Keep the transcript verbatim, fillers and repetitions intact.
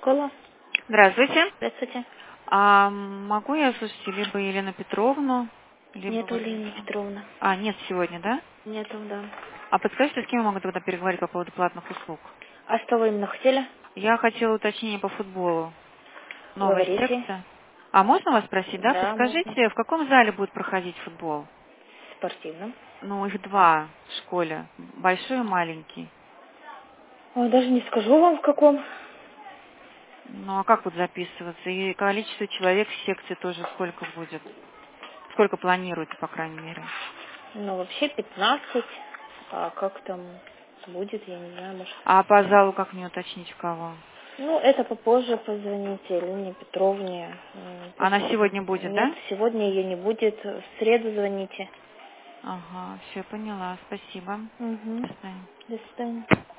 школа. Здравствуйте. Здравствуйте. А могу я слушать либо Елену Петровну, либо... Нету вот- Елены Петровны. А, нет сегодня, да? Нету, да. А подскажите, с кем я могу тогда переговорить по поводу платных услуг? А что вы именно хотели? Я хотела уточнение по футболу. Новая Говорите. секция. А можно вас спросить, да? Да, можно. Подскажите, в каком зале будет проходить футбол? В спортивном. Ну, их два в школе. Большой и маленький. Ой, даже не скажу вам в каком. Ну, а как вот записываться? И количество человек в секции тоже сколько будет? Сколько планируется, по крайней мере? Ну, вообще пятнадцать. А как там будет, я не знаю, может. А по залу как мне уточнить в кого? Ну, это попозже позвоните Елене Петровне. М, Она пусть- сегодня будет, Нет, да? сегодня ее не будет. В среду звоните. Ага, все поняла. Спасибо. Угу. До свидания. До свидания.